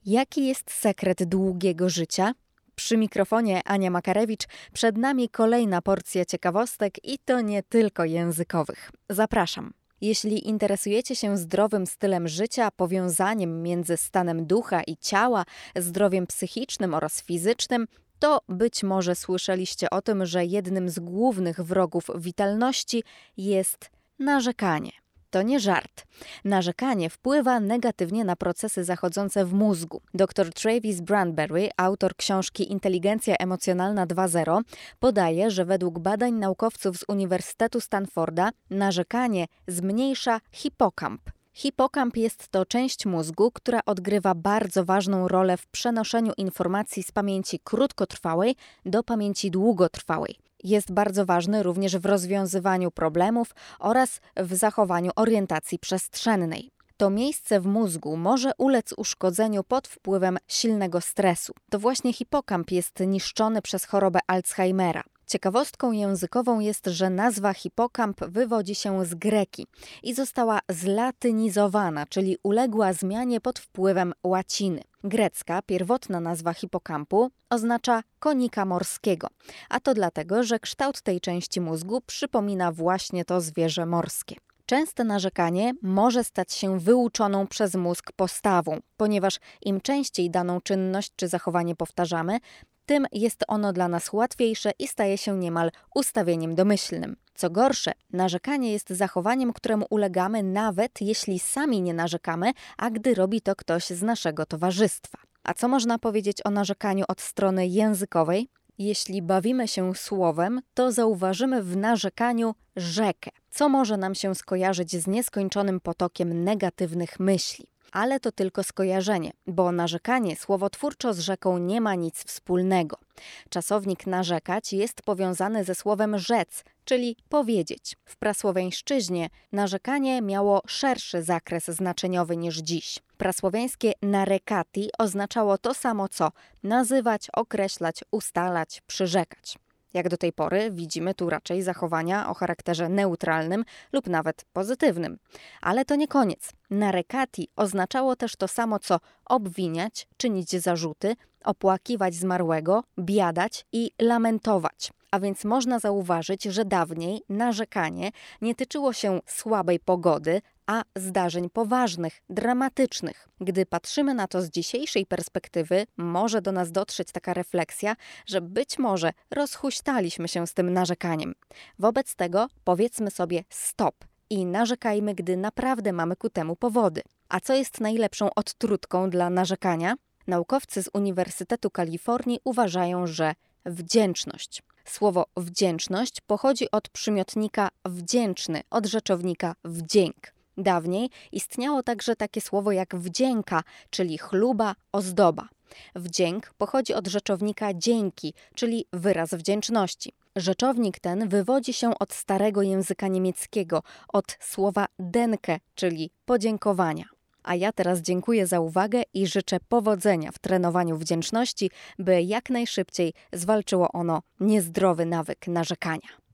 Jaki jest sekret długiego życia? Przy mikrofonie Ania Makarewicz, przed nami kolejna porcja ciekawostek i to nie tylko językowych. Zapraszam. Jeśli interesujecie się zdrowym stylem życia, powiązaniem między stanem ducha i ciała, zdrowiem psychicznym oraz fizycznym, to być może słyszeliście o tym, że jednym z głównych wrogów witalności jest narzekanie. To nie żart. Narzekanie wpływa negatywnie na procesy zachodzące w mózgu. Dr Travis Bradbury, autor książki Inteligencja emocjonalna 2.0, podaje, że według badań naukowców z Uniwersytetu Stanforda narzekanie zmniejsza hipokamp. Hipokamp jest to część mózgu, która odgrywa bardzo ważną rolę w przenoszeniu informacji z pamięci krótkotrwałej do pamięci długotrwałej. Jest bardzo ważny również w rozwiązywaniu problemów oraz w zachowaniu orientacji przestrzennej. To miejsce w mózgu może ulec uszkodzeniu pod wpływem silnego stresu. To właśnie hipokamp jest niszczony przez chorobę Alzheimera. Ciekawostką językową jest, że nazwa hipokamp wywodzi się z greki i została zlatynizowana, czyli uległa zmianie pod wpływem łaciny. Grecka, pierwotna nazwa hipokampu oznacza konika morskiego, a to dlatego, że kształt tej części mózgu przypomina właśnie to zwierzę morskie. Częste narzekanie może stać się wyuczoną przez mózg postawą, ponieważ im częściej daną czynność czy zachowanie powtarzamy, tym jest ono dla nas łatwiejsze i staje się niemal ustawieniem domyślnym. Co gorsze, narzekanie jest zachowaniem, któremu ulegamy nawet jeśli sami nie narzekamy, a gdy robi to ktoś z naszego towarzystwa. A co można powiedzieć o narzekaniu od strony językowej? Jeśli bawimy się słowem, to zauważymy w narzekaniu rzekę, co może nam się skojarzyć z nieskończonym potokiem negatywnych myśli. Ale to tylko skojarzenie, bo narzekanie słowotwórczo z rzeką nie ma nic wspólnego. Czasownik narzekać jest powiązany ze słowem rzec, czyli powiedzieć. W prasłowiańszczyźnie narzekanie miało szerszy zakres znaczeniowy niż dziś. Prasłowiańskie narekati oznaczało to samo co nazywać, określać, ustalać, przyrzekać. Jak do tej pory widzimy tu raczej zachowania o charakterze neutralnym lub nawet pozytywnym. Ale to nie koniec. Narekati oznaczało też to samo co obwiniać, czynić zarzuty, opłakiwać zmarłego, biadać i lamentować. A więc można zauważyć, że dawniej narzekanie nie tyczyło się słabej pogody, a zdarzeń poważnych, dramatycznych. Gdy patrzymy na to z dzisiejszej perspektywy, może do nas dotrzeć taka refleksja, że być może rozhuśtaliśmy się z tym narzekaniem. Wobec tego powiedzmy sobie stop i narzekajmy, gdy naprawdę mamy ku temu powody. A co jest najlepszą odtrutką dla narzekania? Naukowcy z Uniwersytetu Kalifornii uważają, że wdzięczność. Słowo wdzięczność pochodzi od przymiotnika wdzięczny, od rzeczownika wdzięk. Dawniej istniało także takie słowo jak wdzięka, czyli chluba, ozdoba. Wdzięk pochodzi od rzeczownika dzięki, czyli wyraz wdzięczności. Rzeczownik ten wywodzi się od starego języka niemieckiego, od słowa denke, czyli podziękowania. A ja teraz dziękuję za uwagę i życzę powodzenia w trenowaniu wdzięczności, by jak najszybciej zwalczyło ono niezdrowy nawyk narzekania.